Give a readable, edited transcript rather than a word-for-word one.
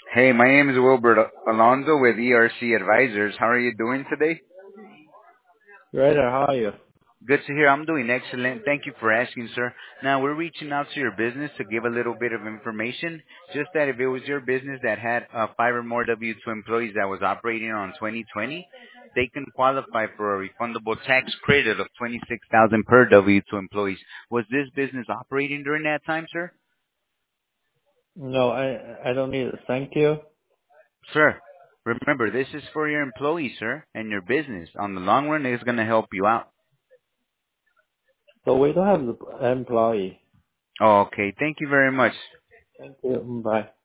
Hey, my name is Wilbert Alonzo with ERC Advisors. How are you doing today? Right, how are you? Good to hear. I'm doing excellent. Thank you for asking, sir. Now, we're reaching out to your business to give a little bit of information. Just that if it was your business that had five or more W-2 employees that was operating on 2020, they can qualify for a refundable tax credit of 26000 per W-2 employees. Was this business operating during that time, sir? No, I don't need it. Thank you. Sir, remember, this is for your employees, sir, and your business. On the long run, it's going to help you out. So we don't have the employee. Oh, okay. Thank you very much. Thank you. Bye.